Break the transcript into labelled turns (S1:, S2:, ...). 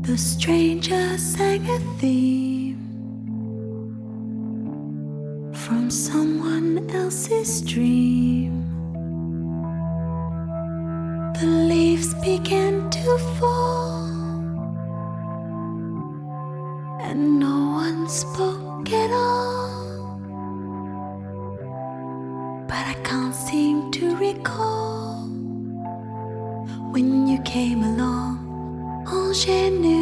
S1: The stranger sang a theme from someone else's dream. The leaves began to fall, and no one spoke at all. But I can't seem to recall when you came along. All je knew